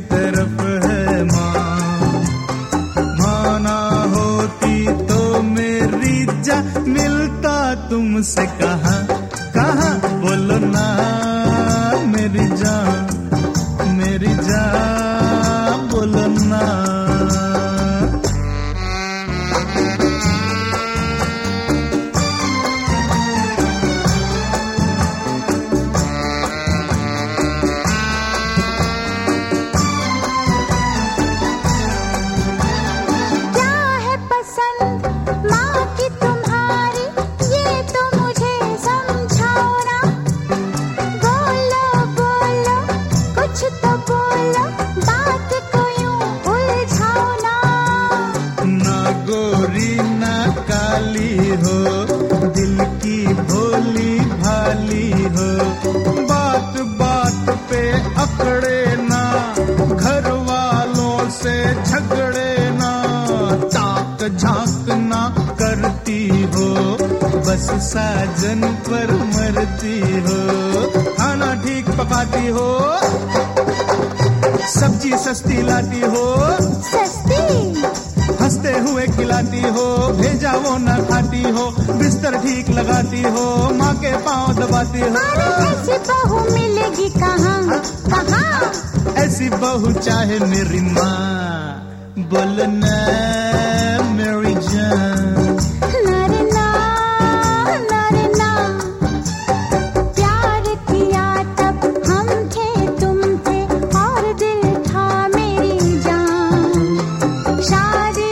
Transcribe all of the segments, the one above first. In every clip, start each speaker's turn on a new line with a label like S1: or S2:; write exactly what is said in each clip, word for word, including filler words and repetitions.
S1: तरफ है माँ, माँ ना होती तो मेरी जान मिलता तुमसे कहाँ कहाँ, बोलो ना मेरी जान, मेरी जान बोलो ना। हो दिल की भोली भाली हो, बात बात पे अकड़े ना, घर वालों से झगड़े ना, ताक झांक ना करती हो, बस साजन पर मरती हो। खाना ठीक पकाती हो, सब्जी सस्ती लाती हो,
S2: सस्ती
S1: हंसते हुए खिलाती हो, भेजा वो न खाती हो, बिस्तर ठीक लगाती हो, माँ के पाँव दबाती हो।
S2: ऐसी बहू मिलेगी कहाँ कहाँ,
S1: ऐसी बहू चाहे मेरी माँ, बोलना मेरी जान।
S2: नारे ना नारे ना, प्यार किया तब हम थे तुम थे, और दिल था मेरी जान, शादी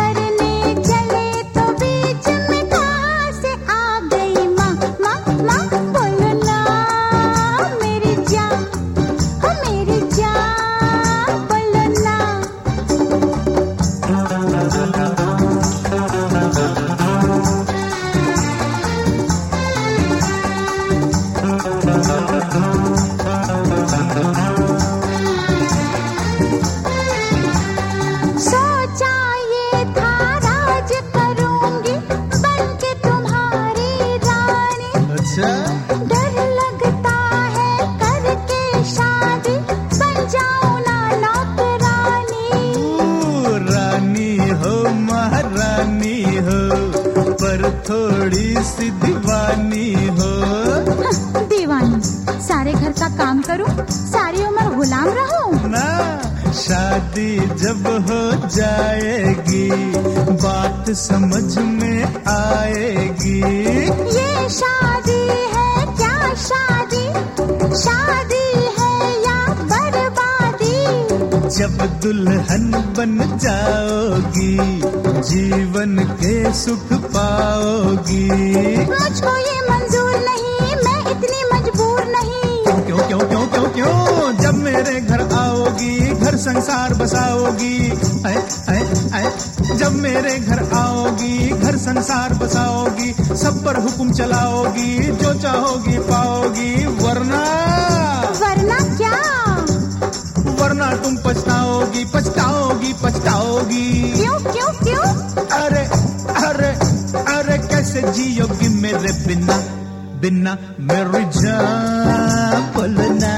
S2: सोचा ये था राज करूंगी बनके तुम्हारी रानी।
S1: अच्छा,
S2: डर लगता है करके शादी बन जाऊं ना नौकरानी।
S1: रानी हो महारानी हो, पर थोड़ी सी दीवानी हो।
S2: दीवानी, सारे घर का काम करूं, सारी उम्र गुलाम रहूं
S1: ना। शादी जब हो जाएगी बात समझ में आएगी,
S2: ये शादी है क्या शादी, शादी है या बर्बादी।
S1: जब दुल्हन बन जाओगी जीवन के सुख पाओगी।
S2: मुझको ये मंजूर नहीं, मैं इतनी मजबूर नहीं।
S1: क्यों क्यों क्यों क्यों क्यों, जब मेरे घर आओगी घर संसार बसाओगी। आए, आए, आए, जब मेरे घर आओगी घर संसार बसाओगी, सब पर हुक्म चलाओगी, जो चाहोगी पाओगी। वरना
S2: वरना क्या,
S1: वरना तुम पछताओगी पछताओगी पछताओगी।
S2: क्यों क्यों क्यों,
S1: अरे अरे अरे कैसे जियोगी मेरे बिना बिना मेरी जान, बोलना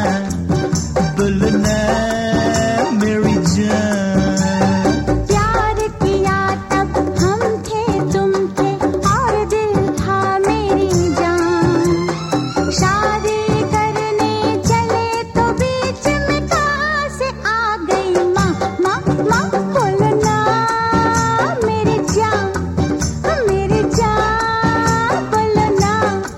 S1: बोलना मेरी जान।
S2: प्यार किया तब हम थे तुम थे, और दिल था मेरी जान, शादी करने चले तो बीच में कहाँ से आ गई माँ माँ माँ। बोलना मेरी जान, मेरी जान बोलना।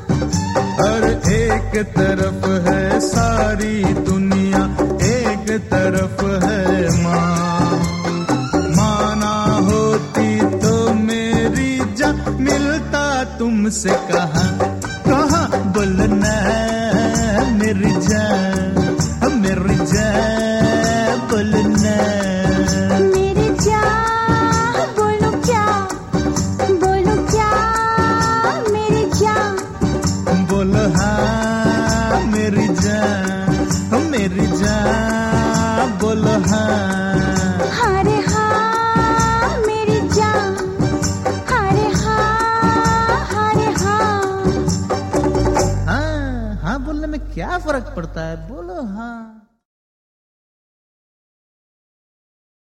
S1: और एक तरफ है सारी दुनिया, एक तरफ है माँ, माँ ना होती तो मेरी जान मिलता तुमसे कहाँ कहाँ, बोलना मेरी जान, मेरी जान बोलना।
S2: मेरी जान बोलो क्या, बोलो क्या मेरी जान।
S1: बोलो हाँ मेरी जान, मेरी जान बोलो हाँ।
S2: हरे हाँ मेरी जान, हरे हाँ हरे हाँ।
S1: हाँ हाँ बोलने में क्या फर्क पड़ता है, बोलो हाँ।